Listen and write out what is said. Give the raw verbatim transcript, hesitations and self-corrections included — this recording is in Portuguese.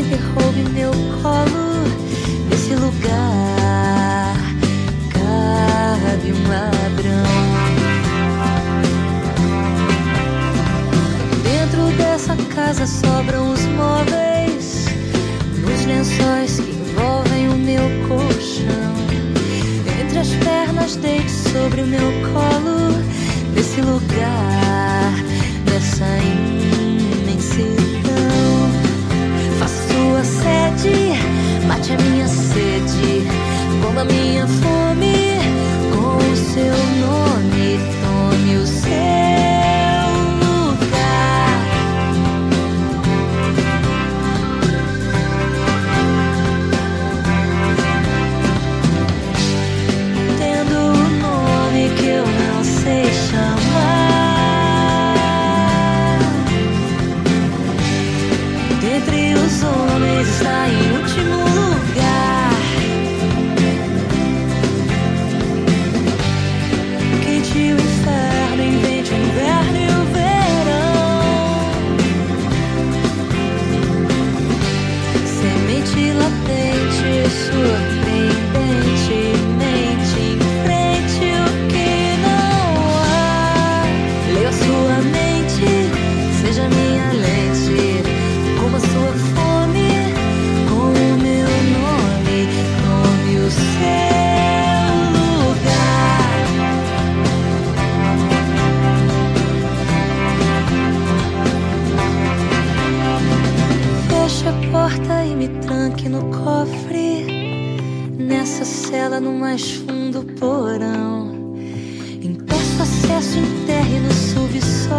e roube meu colo. Nesse lugar cabe um ladrão. Dentro dessa casa sobram os móveis, nos lençóis que envolvem o meu colchão. Entre as pernas deite sobre o meu colo. Nesse lugar, nessa imensidão, faça sua sede, mate a minha sede, comba a minha fome com o seu nome, tome o seu lugar. Tendo o nome que eu não sei chamar, dentre os homens está em último lugar. Quente o inferno, invente o inverno e o verão. Semente latente, surpreendente, mente em frente o que não há. Leia sua mente, seja minha lente, coma sua fome com o meu nome, tome o seu lugar. Feche a porta e me tranque no cofre, nessa cela no mais fundo porão. Impeço acesso, enterre no subsolo.